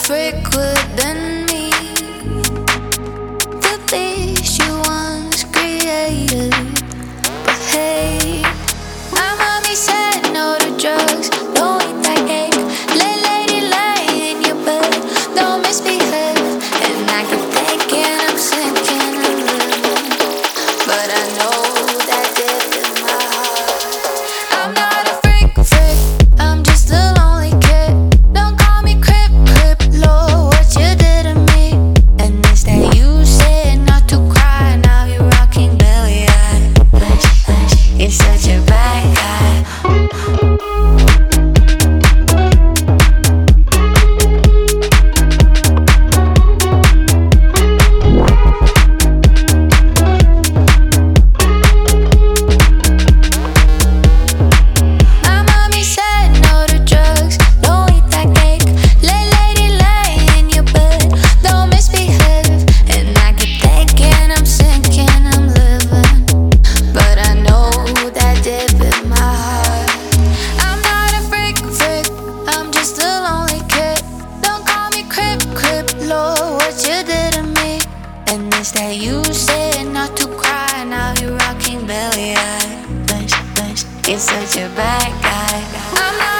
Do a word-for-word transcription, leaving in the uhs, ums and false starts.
freak within me, the beast you once created. But hey, my mommy said no to drugs, don't eat that cake, lay lady lay in your bed, don't misbehave. And I keep thinking I'm sinking and living, but I know that death in my heart. I'm not a freak, freak, I'm just a lonely kid. Don't call me crip, crip, Lord, what you did to me. And it's that you said not to cry, now you're rocking belly high. You're such a bad guy. My mommy said no to drugs, don't eat that cake, lay lady lay in your bed, don't misbehave. And I keep thinking I'm sinking, I'm living, but I know that deep in my heart. I'm not a freak, freak, I'm just a lonely kid. Don't call me crip, crip, Lord, what you did to me. And it's that you said not to cry, now you're rocking belly high. You're such a bad guy. I'm not